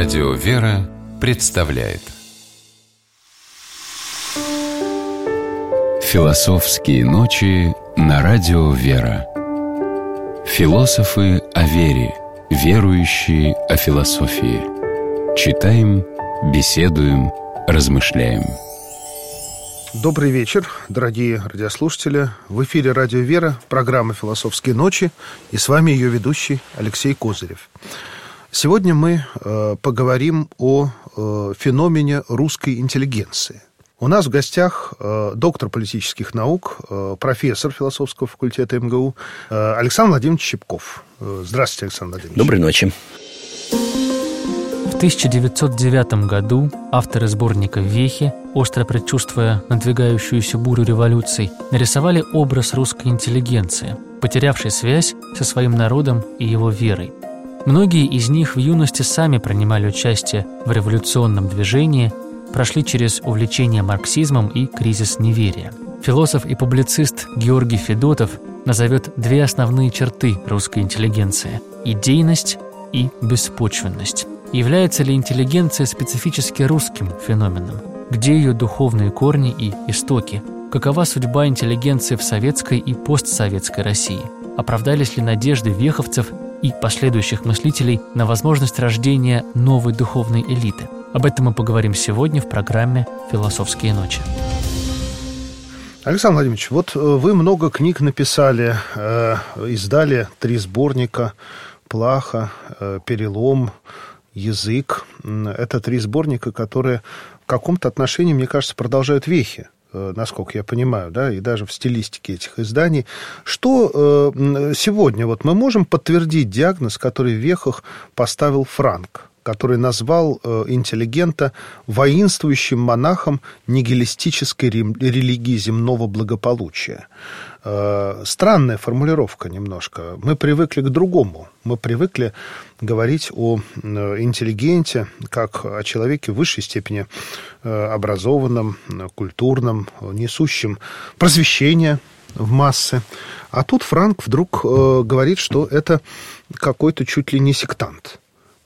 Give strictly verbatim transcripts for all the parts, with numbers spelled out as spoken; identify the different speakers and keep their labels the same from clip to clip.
Speaker 1: Радио «Вера» представляет Философские ночи на Радио «Вера». Философы о вере, верующие о философии. Читаем, беседуем, размышляем.
Speaker 2: Добрый вечер, дорогие радиослушатели. В эфире Радио «Вера», программа «Философские ночи», и с вами ее ведущий Алексей Козырев. Сегодня мы э, поговорим о э, феномене русской интеллигенции. У нас в гостях э, доктор политических наук, э, профессор философского факультета эм гэ у э, Александр Владимирович Чепков. Э, здравствуйте, Александр Владимирович.
Speaker 3: Доброй ночи.
Speaker 4: В тысяча девятьсот девятом году авторы сборника «Вехи», остро предчувствуя надвигающуюся бурю революций, нарисовали образ русской интеллигенции, потерявшей связь со своим народом и его верой. Многие из них в юности сами принимали участие в революционном движении, прошли через увлечение марксизмом и кризис неверия. Философ и публицист Георгий Федотов назовет две основные черты русской интеллигенции – идейность и беспочвенность. Является ли интеллигенция специфически русским феноменом? Где ее духовные корни и истоки? Какова судьба интеллигенции в советской и постсоветской России? Оправдались ли надежды веховцев и последующих мыслителей на возможность рождения новой духовной элиты? Об этом мы поговорим сегодня в программе «Философские ночи».
Speaker 2: Александр Владимирович, вот вы много книг написали, э, издали три сборника: «Плаха», э, «Перелом», «Язык». Это три сборника, которые в каком-то отношении, мне кажется, продолжают вехи, насколько я понимаю, да, и даже в стилистике этих изданий. Что э, сегодня вот мы можем подтвердить диагноз, который в вехах поставил Франк, который назвал э, интеллигента воинствующим монахом нигилистической религии земного благополучия? Э, странная формулировка немножко. Мы привыкли к другому. Мы привыкли говорить о э, интеллигенте как о человеке в высшей степени э, образованном, культурном, несущем просвещение в массы. А тут Франк вдруг э, говорит, что это какой-то чуть ли не сектант.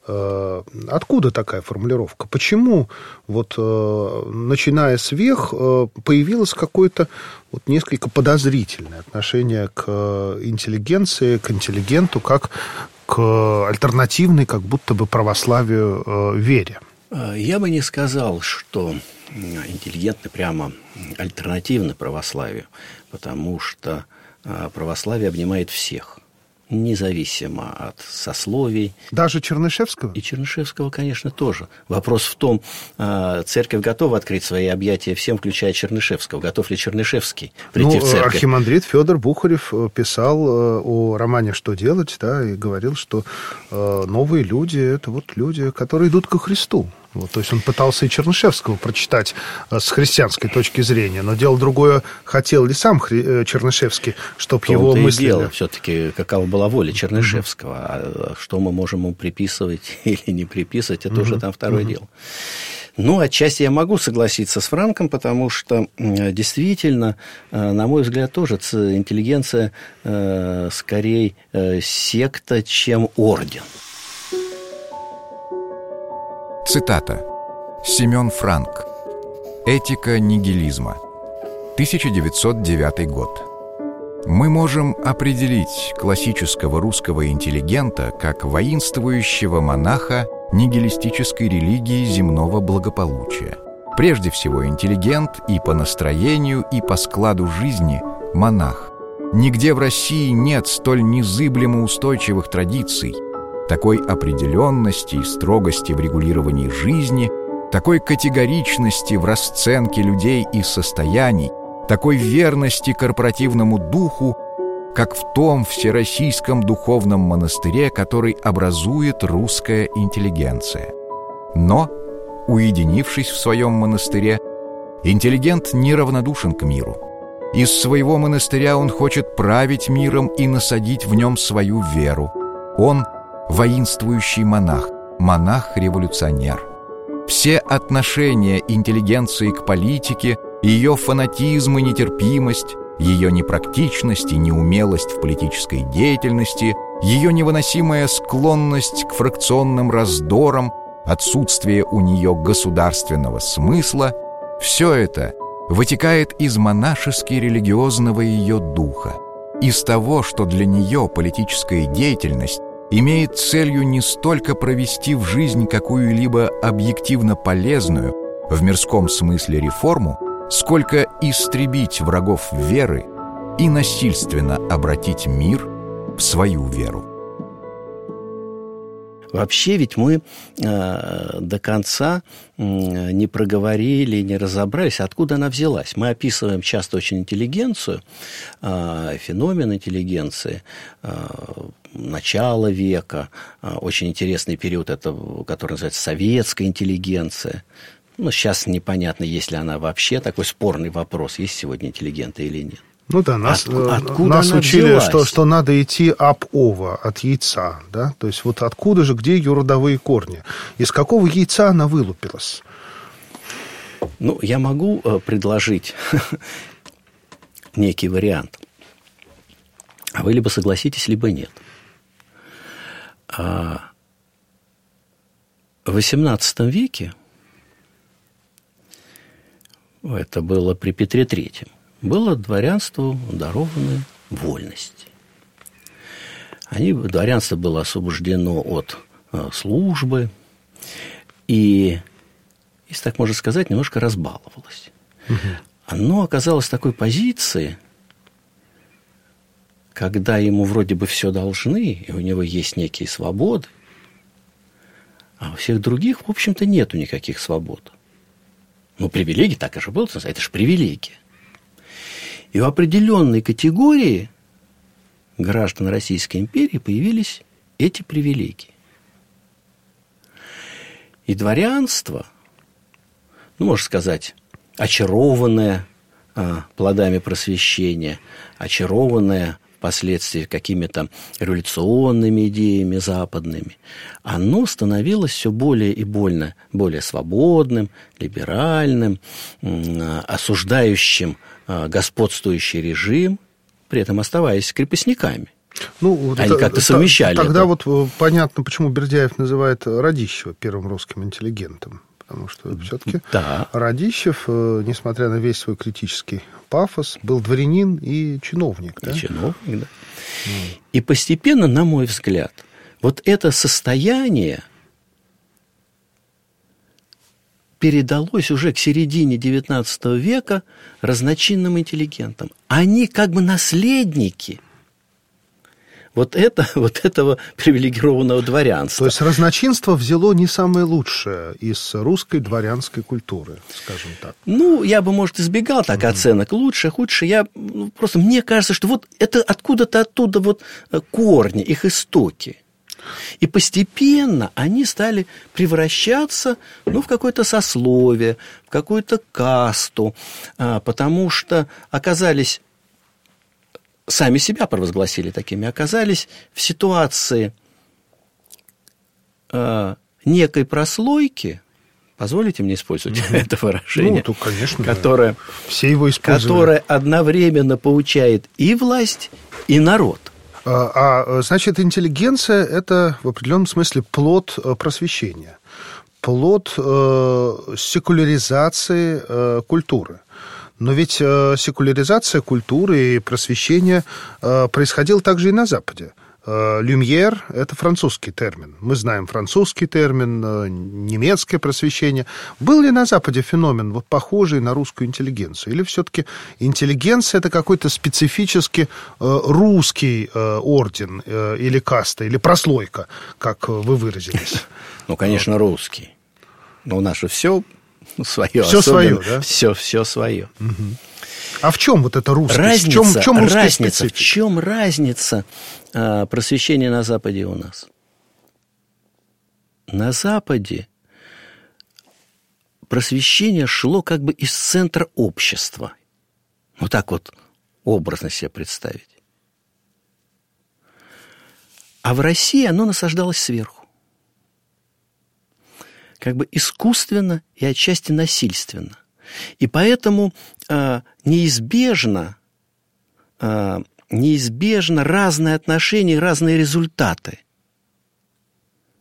Speaker 2: Откуда такая формулировка? Почему, вот, начиная с вех, появилось какое-то вот несколько подозрительное отношение к интеллигенции, к интеллигенту, как к альтернативной, как будто бы православию, вере?
Speaker 3: Я бы не сказал, что интеллигентно прямо альтернативно православию, потому что православие обнимает всех, независимо от сословий.
Speaker 2: Даже Чернышевского?
Speaker 3: И Чернышевского, конечно, тоже. Вопрос в том, церковь готова открыть свои объятия всем, включая Чернышевского. Готов ли Чернышевский прийти
Speaker 2: ну,
Speaker 3: в церковь?
Speaker 2: Архимандрит Федор Бухарев писал о романе «Что делать?», да, и говорил, что новые люди – это вот люди, которые идут ко Христу. Вот, то есть он пытался и Чернышевского прочитать с христианской точки зрения, но дело другое, хотел ли сам Хри... Чернышевский, чтобы его мысли...
Speaker 3: дело все-таки, какова была воля Чернышевского, а что мы можем ему приписывать или не приписывать, это uh-huh. уже там второе uh-huh. дело. Ну, отчасти я могу согласиться с Франком, потому что действительно, на мой взгляд, тоже интеллигенция скорее секта, чем орден.
Speaker 5: Цитата. Семен Франк. «Этика нигилизма». тысяча девятьсот девятый год. Мы можем определить классического русского интеллигента как воинствующего монаха нигилистической религии земного благополучия. Прежде всего, интеллигент и по настроению, и по складу жизни монах. Нигде в России нет столь незыблемо устойчивых традиций, такой определенности и строгости в регулировании жизни, такой категоричности в расценке людей и состояний, такой верности корпоративному духу, как в том всероссийском духовном монастыре, который образует русская интеллигенция. Но, уединившись в своем монастыре, интеллигент неравнодушен к миру. Из своего монастыря он хочет править миром и насадить в нем свою веру. Он – воинствующий монах, монах-революционер. Все отношения интеллигенции к политике, ее фанатизм и нетерпимость, ее непрактичность и неумелость в политической деятельности, ее невыносимая склонность к фракционным раздорам, отсутствие у нее государственного смысла – все это вытекает из монашески-религиозного ее духа, из того, что для нее политическая деятельность имеет целью не столько провести в жизнь какую-либо объективно полезную, в мирском смысле реформу, сколько истребить врагов веры и насильственно обратить мир в свою веру.
Speaker 3: Вообще ведь мы э, до конца э, не проговорили, не разобрались, откуда она взялась. Мы описываем часто очень интеллигенцию, э, феномен интеллигенции, э, начало века, э, очень интересный период, это, который называется советская интеллигенция. Ну, сейчас непонятно, есть ли она вообще, такой спорный вопрос, есть сегодня интеллигенты или нет.
Speaker 2: Ну да, нас,
Speaker 3: От, откуда
Speaker 2: нас
Speaker 3: она
Speaker 2: учили, что,
Speaker 3: взялась?
Speaker 2: что надо идти об ова, от яйца, да? То есть вот откуда же, где ее родовые корни? Из какого яйца она вылупилась?
Speaker 3: Ну, я могу э, предложить некий вариант. А вы либо согласитесь, либо нет. А в восемнадцатом веке, это было при Петре Третьем, было дворянству дарованы вольности. Они, дворянство было освобождено от э, службы и, если так можно сказать, немножко разбаловалось. Угу. Оно оказалось в такой позиции, когда ему вроде бы все должны, и у него есть некие свободы, а у всех других, в общем-то, нету никаких свобод. Ну, привилегии, так и же было, это же привилегия. И в определенной категории граждан Российской империи появились эти привилегии. И дворянство, ну, можно сказать, очарованное а, плодами просвещения, очарованное впоследствии какими-то революционными идеями западными, оно становилось все более и более, более свободным, либеральным, осуждающим господствующий режим, при этом оставаясь крепостниками.
Speaker 2: Ну, вот
Speaker 3: Они
Speaker 2: это,
Speaker 3: как-то совмещали
Speaker 2: Тогда
Speaker 3: это.
Speaker 2: вот понятно, почему Бердяев называет Радищева первым русским интеллигентом. Потому что все-таки
Speaker 3: да.
Speaker 2: Радищев, несмотря на весь свой критический пафос, был дворянин и чиновник. Да?
Speaker 3: И чиновник, да. Mm. И постепенно, на мой взгляд, вот это состояние передалось уже к середине девятнадцатого века разночинным интеллигентам. Они как бы наследники вот, это, вот этого привилегированного дворянства.
Speaker 2: То есть разночинство взяло не самое лучшее из русской дворянской культуры, скажем так.
Speaker 3: Ну, я бы, может, избегал так mm-hmm. оценок. Лучше, худше. Я, ну, просто мне кажется, что вот это откуда-то оттуда вот корни, их истоки. И постепенно они стали превращаться, ну, в какое-то сословие, в какую-то касту, потому что оказались, сами себя провозгласили такими, оказались в ситуации некой прослойки, позволите мне использовать mm-hmm. это выражение,
Speaker 2: ну, то, конечно,
Speaker 3: которое,
Speaker 2: все его
Speaker 3: которое одновременно получает и власть, и народ.
Speaker 2: А, а, значит, интеллигенция – это в определенном смысле плод просвещения, плод э, секуляризации э, культуры. Но ведь э, секуляризация культуры и просвещения э, происходила также и на Западе. Э, Люмьер – это французский термин. Мы знаем французский термин, э, немецкое просвещение. Был ли на Западе феномен, вот, похожий на русскую интеллигенцию? Или все-таки интеллигенция – это какой-то специфически э, русский э, орден э, или каста, или прослойка, как вы выразились?
Speaker 3: Ну, конечно, русский. Но у нас же все свое.
Speaker 2: Все свое, да?
Speaker 3: Все, все свое.
Speaker 2: Угу. А в чем вот эта русскость?
Speaker 3: Разница,
Speaker 2: в чем, в чем русская
Speaker 3: разница,
Speaker 2: специфика?
Speaker 3: В чем разница а, просвещения на Западе и у нас? На Западе просвещение шло как бы из центра общества. Вот так вот образно себе представить. А в России оно насаждалось сверху. Как бы искусственно и отчасти насильственно. И поэтому э, неизбежно, э, неизбежно разные отношения, разные результаты.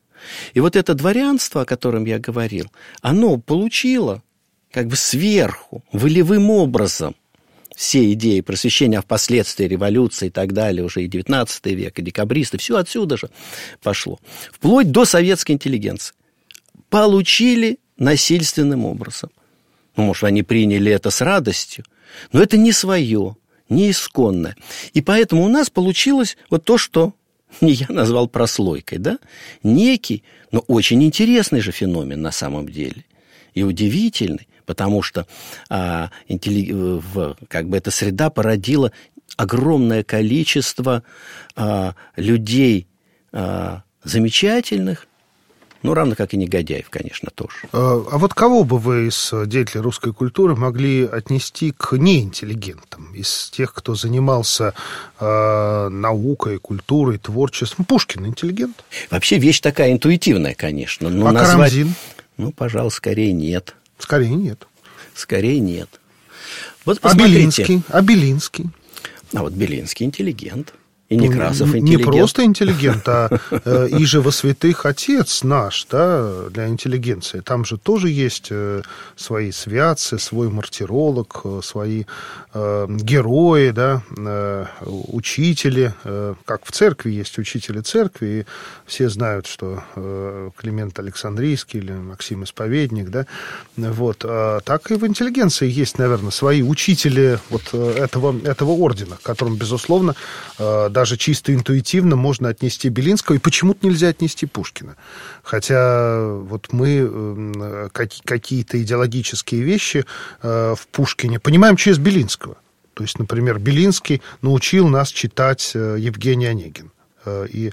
Speaker 3: И вот это дворянство, о котором я говорил, оно получило как бы сверху, волевым образом все идеи просвещения, а впоследствии революции и так далее, уже и девятнадцатый век, и декабристы, все отсюда же пошло. Вплоть до советской интеллигенции. Получили насильственным образом. Ну, может, они приняли это с радостью, но это не свое, не исконное. И поэтому у нас получилось вот то, что я назвал прослойкой, да? Некий, но очень интересный же феномен на самом деле. И удивительный, потому что а, интелли... в, как бы эта среда породила огромное количество а, людей а, замечательных, ну, равно как и негодяев, конечно, тоже.
Speaker 2: А, а вот кого бы вы из деятелей русской культуры могли отнести к неинтеллигентам? Из тех, кто занимался э, наукой, культурой, творчеством? Пушкин интеллигент?
Speaker 3: Вообще вещь такая интуитивная, конечно. Но
Speaker 2: а
Speaker 3: назвать...
Speaker 2: Карамзин?
Speaker 3: Ну, пожалуй, скорее нет.
Speaker 2: Скорее нет.
Speaker 3: Скорее нет. Вот
Speaker 2: а Белинский? А Белинский?
Speaker 3: А вот Белинский интеллигент. И Некрасов
Speaker 2: ну,
Speaker 3: интеллигент.
Speaker 2: Не просто интеллигент, а э, иже во святых отец наш, да, для интеллигенции. Там же тоже есть э, свои святцы, свой мартиролог, э, свои э, герои, да, э, учители. Э, как в церкви есть учители церкви, и все знают, что э, Климент Александрийский или Максим Исповедник, да, вот. А так и в интеллигенции есть, наверное, свои учители вот этого, этого ордена, к которым, безусловно, э, даже чисто интуитивно можно отнести Белинского, и почему-то нельзя отнести Пушкина. Хотя вот мы какие-то идеологические вещи в Пушкине понимаем через Белинского. То есть, например, Белинский научил нас читать Евгений Онегин и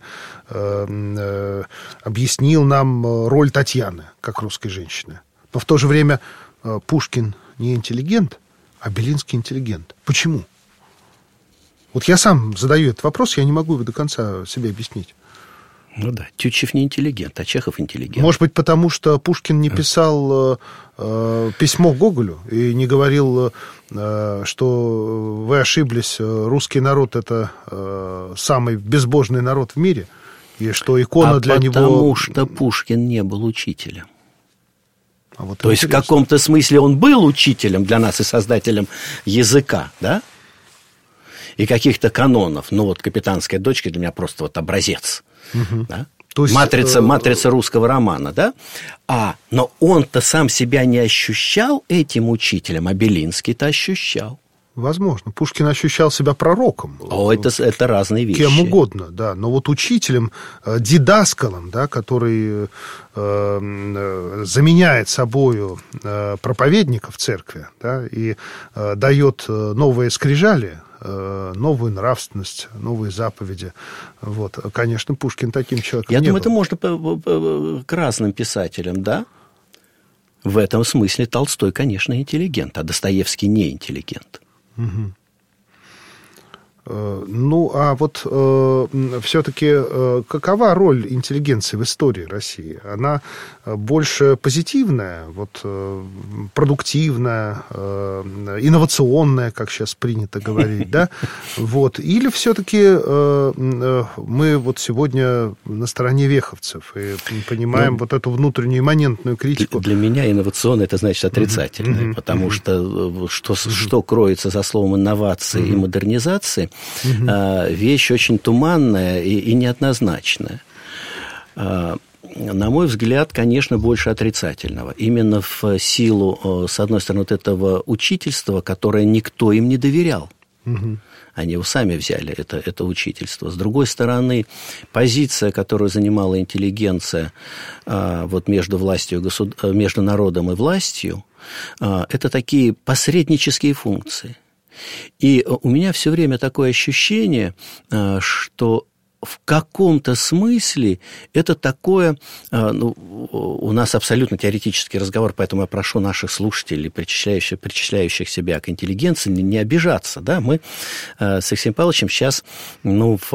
Speaker 2: объяснил нам роль Татьяны как русской женщины. Но в то же время Пушкин не интеллигент, а Белинский интеллигент. Почему? Вот я сам задаю этот вопрос, я не могу его до конца себе объяснить.
Speaker 3: Ну да, Тютчев не интеллигент, а Чехов интеллигент.
Speaker 2: Может быть, потому что Пушкин не писал э, письмо Гоголю и не говорил, э, что вы ошиблись, русский народ – это э, самый безбожный народ в мире, и что икона
Speaker 3: а
Speaker 2: для него…
Speaker 3: А потому что Пушкин не был учителем.
Speaker 2: А вот
Speaker 3: То есть, в каком-то смысле он был учителем для нас и создателем языка, да? И каких-то канонов. Ну, вот «Капитанская дочка» для меня просто вот образец. Угу. Да? То есть, матрица, матрица русского романа, да? А, но он-то сам себя не ощущал этим учителем, а Белинский-то ощущал.
Speaker 2: Возможно. Пушкин ощущал себя пророком.
Speaker 3: О, это, это разные вещи.
Speaker 2: Кем угодно, да. Но вот учителем, дидаскалом, да, который э, заменяет собою э, проповедника в церкви, да, и э, дает новые скрижали, э, новую нравственность, новые заповеди. Вот. Конечно, Пушкин таким человеком
Speaker 3: Я
Speaker 2: не
Speaker 3: думаю,
Speaker 2: был.
Speaker 3: это можно по, по, к разным писателям, да? В этом смысле Толстой, конечно, интеллигент, а Достоевский не интеллигент.
Speaker 2: Угу. Ну, а вот э, все-таки э, какова роль интеллигенции в истории России? Она больше позитивная, вот, э, продуктивная, э, инновационная, как сейчас принято говорить, да? Вот. Или все-таки э, мы вот сегодня на стороне веховцев и понимаем ну, вот эту внутреннюю имманентную критику?
Speaker 3: Для меня инновационное – это значит отрицательное, uh-huh, потому uh-huh. что что, uh-huh. что кроется за словом инновации uh-huh. и модернизации, Uh-huh. вещь очень туманная и, и неоднозначная. На мой взгляд, конечно, больше отрицательного. Именно в силу, с одной стороны, вот этого учительства, которое никто им не доверял. Uh-huh. Они его сами взяли, это, это учительство. С другой стороны, позиция, которую занимала интеллигенция вот между, властью, между народом и властью, это такие посреднические функции. И у меня все время такое ощущение, что в каком-то смысле это такое, ну, у нас абсолютно теоретический разговор, поэтому я прошу наших слушателей, причисляющих, причисляющих себя к интеллигенции, не, не обижаться. Да? Мы с Алексеем Павловичем сейчас ну, в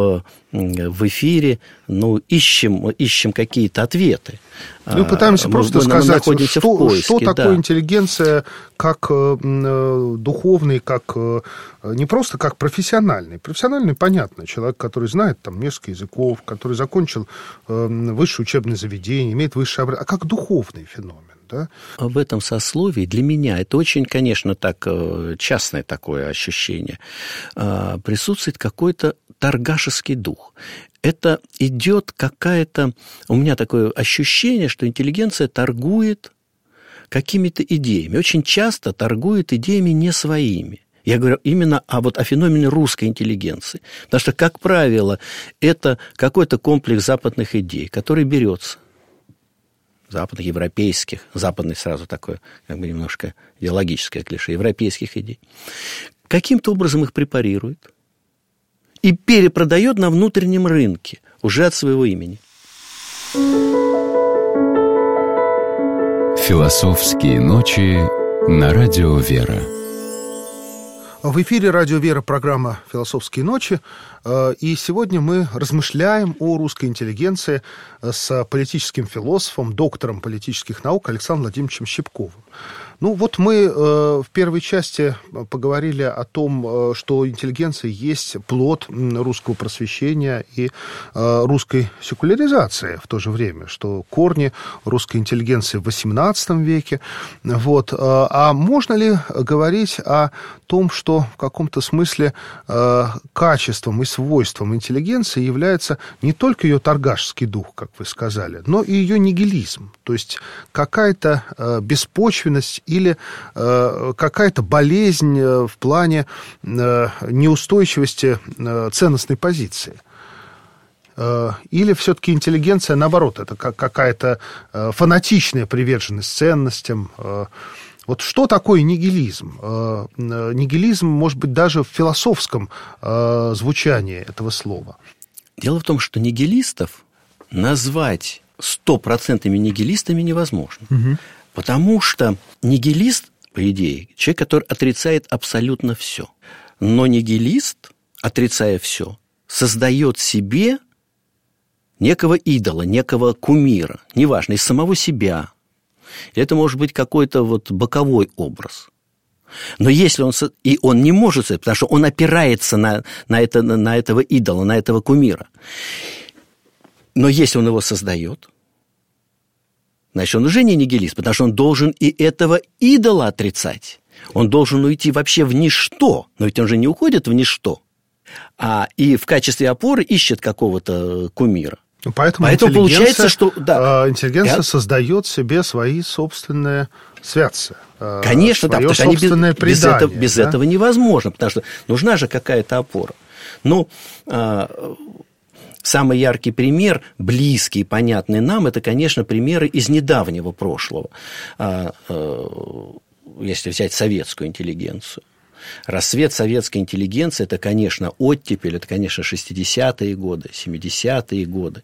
Speaker 3: в эфире, ну, ищем, ищем какие-то ответы.
Speaker 2: Мы пытаемся мы, просто
Speaker 3: мы,
Speaker 2: сказать,
Speaker 3: мы
Speaker 2: что,
Speaker 3: поиске,
Speaker 2: что такое
Speaker 3: да.
Speaker 2: интеллигенция как э, духовный, как э, не просто как профессиональный. Профессиональный, понятно, человек, который знает там несколько языков, который закончил э, высшее учебное заведение, имеет высшее образование, а как духовный феномен. Да?
Speaker 3: В этом сословии для меня это очень, конечно, так частное такое ощущение. Присутствует какой-то торгашеский дух. Это идет какая-то... У меня такое ощущение, что интеллигенция торгует какими-то идеями. Очень часто торгует идеями не своими. Я говорю именно о, вот, о феномене русской интеллигенции. Потому что, как правило, это какой-то комплекс западных идей, который берется западных, европейских, западных сразу такое, как бы немножко идеологическое клише, европейских идей, каким-то образом их препарирует и перепродает на внутреннем рынке уже от своего имени.
Speaker 1: Философские ночи на радио «Вера».
Speaker 2: В эфире радио «Вера» программа «Философские ночи». И сегодня мы размышляем о русской интеллигенции с политическим философом, доктором политических наук Александром Владимировичем Щипковым. Ну вот мы в первой части поговорили о том, что интеллигенция есть плод русского просвещения и русской секуляризации в то же время, что корни русской интеллигенции в восемнадцатом веке. Вот. А можно ли говорить о том, что в каком-то смысле качеством и свойством интеллигенции является не только ее торгашский дух, как вы сказали, но и ее нигилизм, то есть какая-то беспочвенность или э, какая-то болезнь в плане э, неустойчивости э, ценностной позиции? Э, или все-таки интеллигенция, наоборот, это как какая-то э, фанатичная приверженность ценностям? Э, вот что такое нигилизм? Э, нигилизм, может быть, даже в философском э, звучании этого слова.
Speaker 3: Дело в том, что нигилистов назвать стопроцентными нигилистами невозможно. Угу. Потому что нигилист, по идее, человек, который отрицает абсолютно все. Но нигилист, отрицая все, создает себе некого идола, некого кумира, неважно, из самого себя. Это может быть какой-то вот боковой образ. Но если он... И он не может, потому что он опирается на, на, это, на этого идола, на этого кумира. Но если он его создает, значит, он уже не нигилист, потому что он должен и этого идола отрицать. Он должен уйти вообще в ничто. Но ведь он же не уходит в ничто, а и в качестве опоры ищет какого-то кумира.
Speaker 2: Поэтому,
Speaker 3: Поэтому получается, что... Да,
Speaker 2: интеллигенция я... создает себе свои собственные святцы.
Speaker 3: Конечно, да, потому что они без,
Speaker 2: предание,
Speaker 3: без, этого, без
Speaker 2: да?
Speaker 3: этого невозможно, потому что нужна же какая-то опора. Ну... Самый яркий пример, близкий, понятный нам, это, конечно, примеры из недавнего прошлого. Если взять советскую интеллигенцию. Рассвет советской интеллигенции – это, конечно, оттепель, это, конечно, шестидесятые годы, семидесятые годы.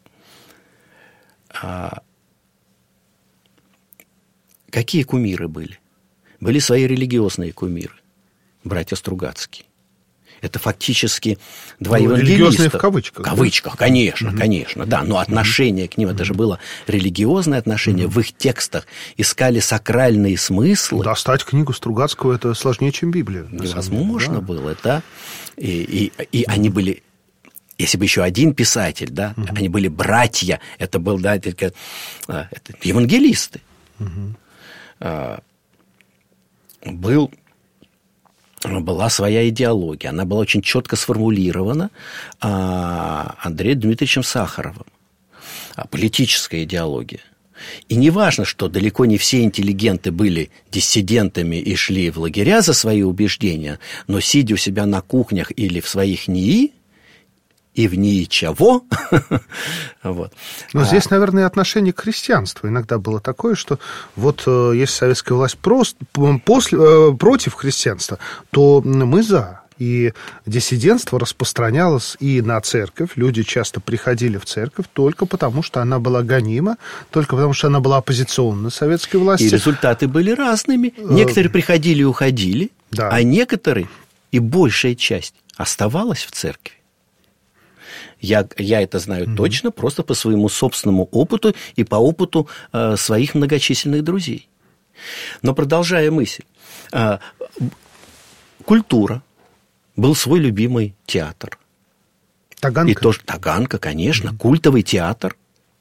Speaker 3: Какие кумиры были? Были свои религиозные кумиры, братья Стругацкие. Это фактически два ну, евангелиста.
Speaker 2: Религиозные в кавычках.
Speaker 3: В кавычках, конечно, mm-hmm. конечно, да. Но отношение mm-hmm. к ним, это же было религиозное отношение. Mm-hmm. В их текстах искали сакральные смыслы.
Speaker 2: Достать книгу Стругацкого – это сложнее, чем Библию.
Speaker 3: Невозможно да. было, да. И, и, и они были... Если бы еще один писатель, да, mm-hmm. они были братья. Это был, да, это, это евангелисты. Mm-hmm. А, был... была своя идеология. Она была очень четко сформулирована Андреем Дмитриевичем Сахаровым. Политическая идеология. И не важно, что далеко не все интеллигенты были диссидентами и шли в лагеря за свои убеждения, но сидя у себя на кухнях или в своих НИИ, и в НИИ чего. вот.
Speaker 2: Но а... здесь, наверное, отношение к христианству иногда было такое, что вот э, если советская власть просто, после, э, против христианства, то мы за. И диссидентство распространялось и на церковь. Люди часто приходили в церковь только потому, что она была гонима, только потому, что она была оппозиционна советской власти.
Speaker 3: И результаты были разными. Некоторые приходили и уходили, да. а некоторые, и большая часть, оставалась в церкви. Я, я это знаю mm-hmm. точно, просто по своему собственному опыту и по опыту э, своих многочисленных друзей. Но продолжая мысль, э, культура, был свой любимый театр.
Speaker 2: Таганка?
Speaker 3: И тоже Таганка, конечно, mm-hmm. культовый театр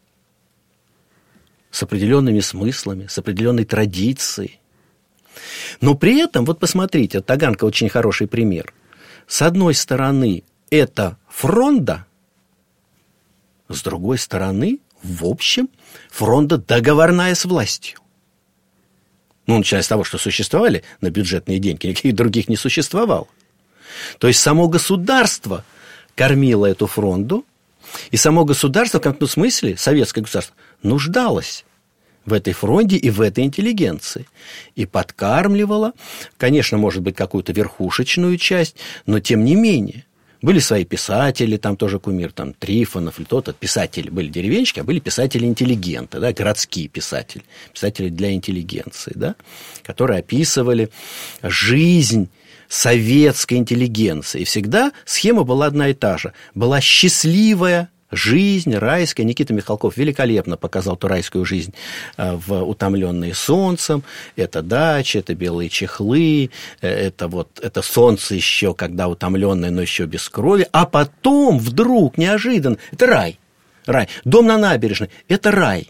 Speaker 3: с определенными смыслами, с определенной традицией. Но при этом, вот посмотрите, Таганка очень хороший пример. С одной стороны, это фронда, с другой стороны, в общем, фронда договорная с властью. Ну, начиная с того, что существовали на бюджетные деньги, никаких других не существовало. То есть само государство кормило эту фронду, и само государство, в каком-то смысле, советское государство, нуждалось в этой фронде и в этой интеллигенции. И подкармливало, конечно, может быть, какую-то верхушечную часть, но тем не менее. Были свои писатели, там тоже кумир, там Трифонов или кто-то. Писатели были деревенщики, а были писатели-интеллигенты, да, городские писатели, писатели для интеллигенции, да, которые описывали жизнь советской интеллигенции. И всегда схема была одна и та же. Была счастливая жизнь, райская. Никита Михалков великолепно показал ту райскую жизнь в «Утомленные солнцем». Это дача, это белые чехлы, это, вот, это солнце еще, когда утомленное, но еще без крови. А потом вдруг, неожиданно, это рай. Рай. Дом на набережной – это рай.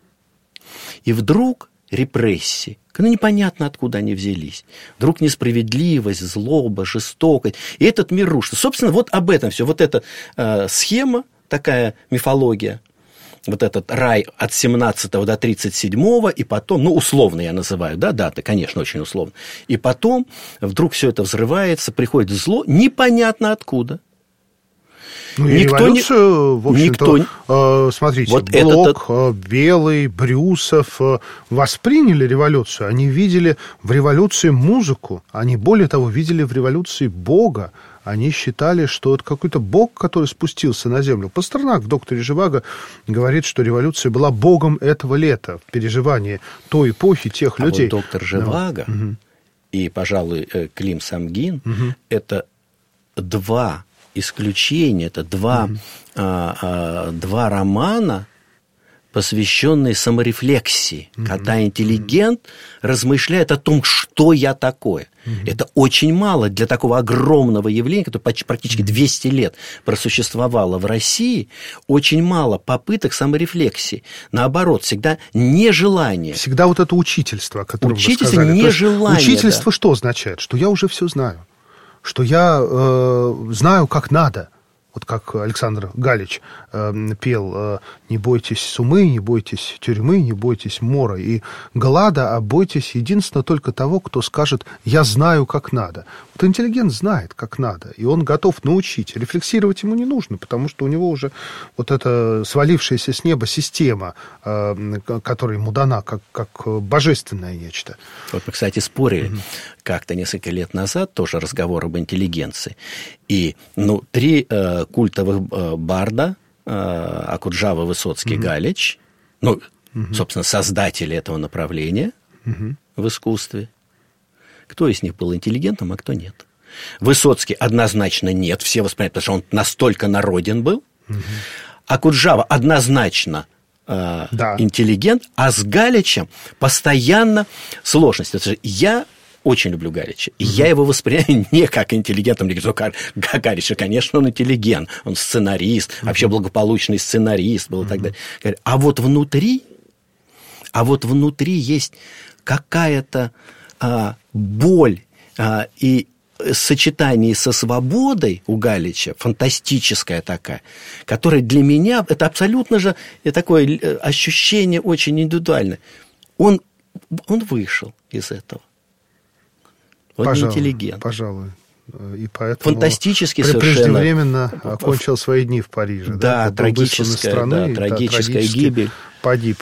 Speaker 3: И вдруг репрессии. Ну, непонятно, откуда они взялись. Вдруг несправедливость, злоба, жестокость. И этот мир рушится. Собственно, вот об этом все. Вот эта э, схема, такая мифология, вот этот рай от семнадцатого до тридцать седьмого, и потом, ну, условно я называю, да, даты, конечно, очень условно. И потом вдруг все это взрывается, приходит зло, непонятно откуда.
Speaker 2: Ну, и
Speaker 3: никто
Speaker 2: революцию,
Speaker 3: не,
Speaker 2: в общем-то,
Speaker 3: никто,
Speaker 2: э, смотрите,
Speaker 3: вот
Speaker 2: Блок,
Speaker 3: это...
Speaker 2: Белый, Брюсов э, восприняли революцию, они видели в революции музыку, они, более того, видели в революции Бога, они считали, что это какой-то Бог, который спустился на землю. Пастернак в «Докторе Живаго» говорит, что революция была Богом этого лета, в переживании той эпохи, тех
Speaker 3: а
Speaker 2: людей.
Speaker 3: Вот «Доктор Живаго»
Speaker 2: да.
Speaker 3: и, пожалуй, Клим Самгин
Speaker 2: угу.
Speaker 3: – это два исключения, это два, mm-hmm. а, а, два романа, посвященные саморефлексии, mm-hmm. когда интеллигент mm-hmm. размышляет о том, что я такое. Mm-hmm. Это очень мало для такого огромного явления, которое практически mm-hmm. двести лет просуществовало в России, очень мало попыток саморефлексии. Наоборот, всегда нежелание.
Speaker 2: Всегда вот это учительство, о котором
Speaker 3: учительство,
Speaker 2: вы сказали.
Speaker 3: Нежелание.
Speaker 2: Учительство
Speaker 3: да.
Speaker 2: что означает? Что я уже все знаю. Что я э, знаю, как надо. Вот как Александр Галич э, пел э, «Не бойтесь сумы, не бойтесь тюрьмы, не бойтесь мора и глада, а бойтесь единственно только того, кто скажет «я знаю, как надо». Вот интеллигент знает, как надо, и он готов научить. Рефлексировать ему не нужно, потому что у него уже вот эта свалившаяся с неба система, э, которая ему дана как, как божественное нечто.
Speaker 3: Вот мы, кстати, спорили
Speaker 2: Mm-hmm.
Speaker 3: как-то несколько лет назад, тоже разговор об интеллигенции. И, ну, три э, культовых э, барда, э, Акуджава, Высоцкий, mm-hmm. Галич, ну, mm-hmm. собственно, создатели этого направления mm-hmm. в искусстве. Кто из них был интеллигентом, а кто нет? Высоцкий однозначно нет, все воспринимают, потому что он настолько народен был. Mm-hmm. Акуджава однозначно э, да. интеллигент, а с Галичем постоянно сложность. Я очень люблю Галича. И mm-hmm. я его воспринимаю не как интеллигентом. Галич, конечно, он интеллигент, он сценарист, mm-hmm. вообще благополучный сценарист был mm-hmm. и так далее. А вот внутри, а вот внутри есть какая-то а, боль а, и сочетание со свободой у Галича, фантастическая такая, которая для меня, это абсолютно же такое ощущение очень индивидуальное. Он, он вышел из этого. Он
Speaker 2: пожалуй,
Speaker 3: не интеллигент.
Speaker 2: Пожалуй. И поэтому
Speaker 3: фантастически совершенно
Speaker 2: преждевременно окончил свои дни в Париже.
Speaker 3: Да,
Speaker 2: да
Speaker 3: трагическая, страны, да, трагическая да, гибель.
Speaker 2: Погиб.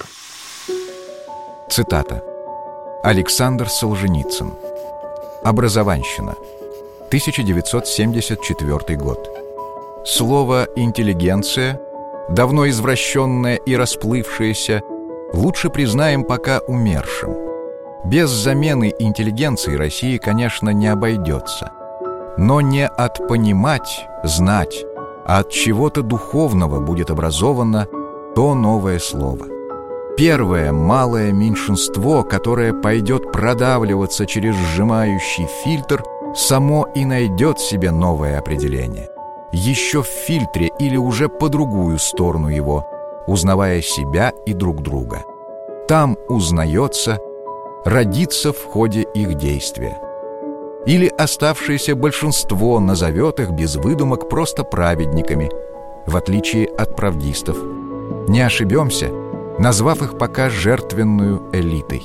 Speaker 5: Цитата. Александр Солженицын. Образованщина. тысяча девятьсот семьдесят четвёртый год. Слово «интеллигенция», давно извращенное и расплывшееся, лучше признаем пока умершим. Без замены интеллигенции России, конечно, не обойдется. Но не от понимать, знать, а от чего-то духовного будет образовано то новое слово. Первое малое меньшинство, которое пойдет продавливаться через сжимающий фильтр, само и найдет себе новое определение. Еще в фильтре или уже по другую сторону его, узнавая себя и друг друга. Там узнается, родится в ходе их действия. Или оставшееся большинство назовет их без выдумок просто праведниками, в отличие от правдистов. Не ошибемся, назвав их пока жертвенную элитой.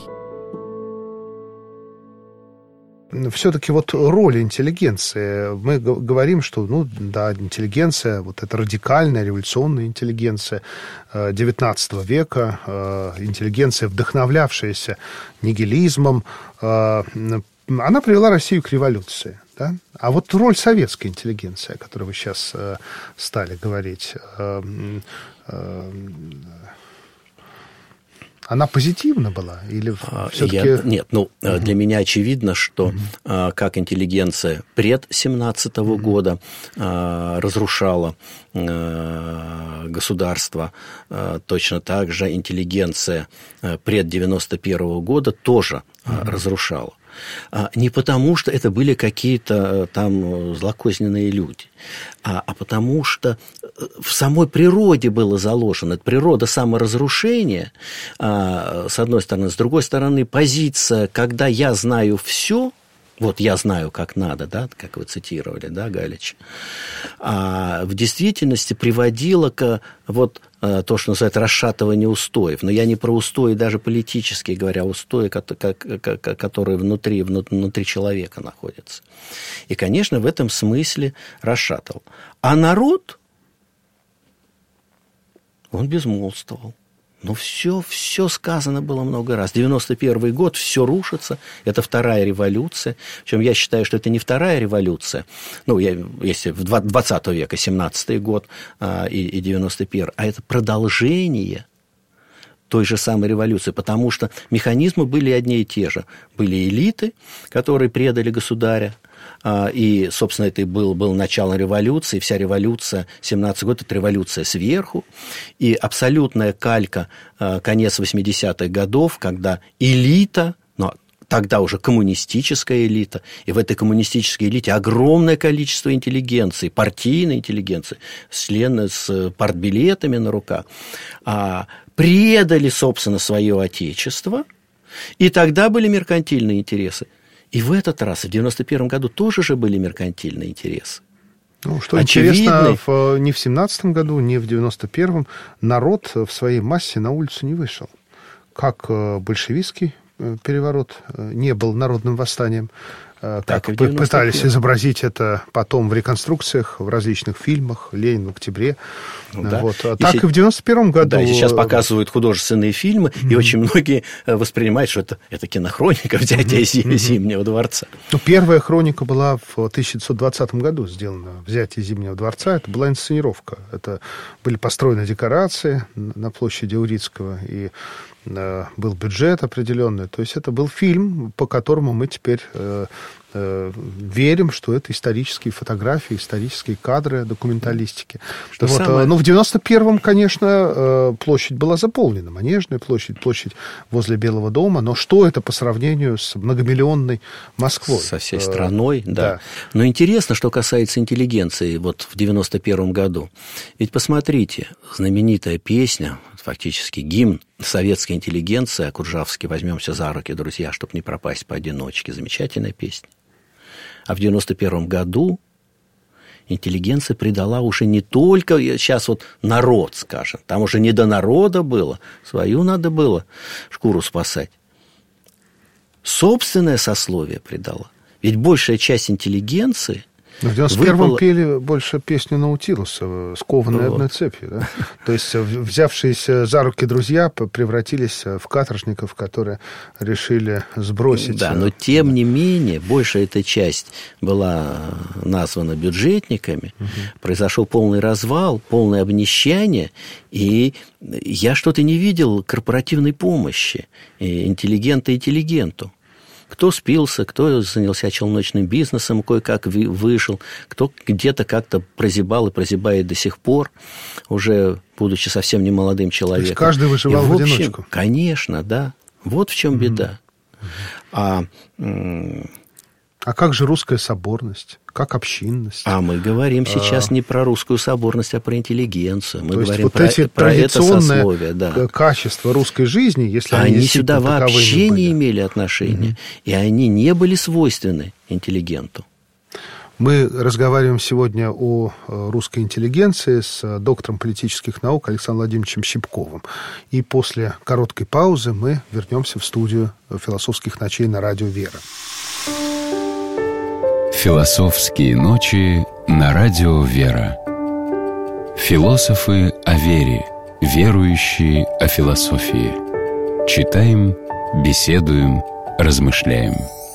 Speaker 2: Все-таки вот роль интеллигенции. Мы говорим, что, ну, да, интеллигенция, вот эта радикальная, революционная интеллигенция девятнадцатого века, интеллигенция, вдохновлявшаяся нигилизмом, она привела Россию к революции. Да? А вот роль советской интеллигенции, о которой вы сейчас стали говорить, она позитивна была? Или все-таки...
Speaker 3: Я, нет, ну, uh-huh. для меня очевидно, что uh-huh. как интеллигенция пред семнадцатого uh-huh. года uh, разрушала uh, государство, uh, точно так же интеллигенция uh, пред девяносто первого года тоже uh, uh-huh. разрушала. Не потому, что это были какие-то там злокозненные люди, а, а потому что в самой природе было заложено. Это природа саморазрушения, а, с одной стороны. С другой стороны, позиция, когда я знаю все, вот я знаю, как надо, да, как вы цитировали, да, Галич, а в действительности приводила к вот то, что называется расшатывание устоев. Но я не про устои даже политические, говоря, устои, которые внутри, внутри человека находятся. И, конечно, в этом смысле расшатывал. А народ, он безмолвствовал. Ну, все, все сказано было много раз. девяносто первый год, все рушится. Это вторая революция. Причем я считаю, что это не вторая революция. Ну, я, если в двадцатого века, семнадцатый год а, и, и девяносто первый. А это продолжение той же самой революции. Потому что механизмы были одни и те же. Были элиты, которые предали государя. И, собственно, это и был, был начало революции. Вся революция, семнадцатый год, это революция сверху. И абсолютная калька конец восьмидесятых годов, когда элита, ну, тогда уже коммунистическая элита, и в этой коммунистической элите огромное количество интеллигенции, партийной интеллигенции, члены с партбилетами на руках, предали, собственно, свое отечество, и тогда были меркантильные интересы. И в этот раз, в девяносто первом году, тоже же были меркантильные интересы.
Speaker 2: Ну, что интересно, в, ни в семнадцатом году, ни в девяносто первом народ в своей массе на улицу не вышел. Как большевистский переворот не был народным восстанием, как пытались изобразить это потом в реконструкциях, в различных фильмах, «Ленин в октябре». Ну, да. Вот. А так и в девяносто первом году...
Speaker 3: Да, сейчас показывают художественные фильмы, mm-hmm. и очень многие воспринимают, что это, это кинохроника «Взятие mm-hmm. Зимнего дворца».
Speaker 2: Ну, первая хроника была в тысяча девятьсот двадцатом году сделана, «Взятие Зимнего дворца». Это была инсценировка. Это были построены декорации на площади Урицкого, и был бюджет определенный. То есть это был фильм, по которому мы теперь э, э, верим, что это исторические фотографии, исторические кадры документалистики. Что вот, самое... Ну, в девяносто первом, конечно, площадь была заполнена. Манежная площадь, площадь возле Белого дома. Но что это по сравнению с многомиллионной Москвой?
Speaker 3: Со всей страной, да. да. Но интересно, что касается интеллигенции вот в девяносто первом году. Ведь посмотрите, знаменитая песня, фактически гимн советской интеллигенции, Акуджавский «Возьмемся за руки, друзья, чтобы не пропасть поодиночке». Замечательная песня. А в девяносто первом году интеллигенция предала уже не только, сейчас вот народ, скажем, там уже не до народа было, свою надо было шкуру спасать. Собственное сословие предала. Ведь большая часть интеллигенции...
Speaker 2: В девяносто первом выпало... пели больше песню Наутилуса, скованные вот. одной цепью. Да? То есть взявшиеся за руки друзья превратились в каторжников, которые решили сбросить...
Speaker 3: Да, но тем не менее, большая эта часть была названа бюджетниками, угу. Произошел полный развал, полное обнищание, и я что-то не видел корпоративной помощи интеллигента интеллигенту. Кто спился, кто занялся челночным бизнесом, кое-как вышел, кто где-то как-то прозябал и прозябает до сих пор, уже будучи совсем не молодым человеком. То есть
Speaker 2: каждый выживал
Speaker 3: и, в,
Speaker 2: в
Speaker 3: общем,
Speaker 2: одиночку?
Speaker 3: Конечно, да. Вот в чем mm-hmm. беда. А,
Speaker 2: а как же русская соборность? Как общинность?
Speaker 3: А мы говорим сейчас а... не про русскую соборность, а про интеллигенцию. Мы
Speaker 2: То
Speaker 3: говорим
Speaker 2: вот
Speaker 3: про,
Speaker 2: эти
Speaker 3: про это сословие. Да.
Speaker 2: Качества русской жизни, если
Speaker 3: они,
Speaker 2: они
Speaker 3: сюда вообще
Speaker 2: были.
Speaker 3: не имели отношения. Mm-hmm. И они не были свойственны интеллигенту.
Speaker 2: Мы разговариваем сегодня о русской интеллигенции с доктором политических наук Александром Владимировичем Щипковым. И после короткой паузы мы вернемся в студию «Философских ночей» на радио «Вера».
Speaker 1: «Философские ночи» на радио «Вера». Философы о вере, верующие о философии. Читаем, беседуем, размышляем.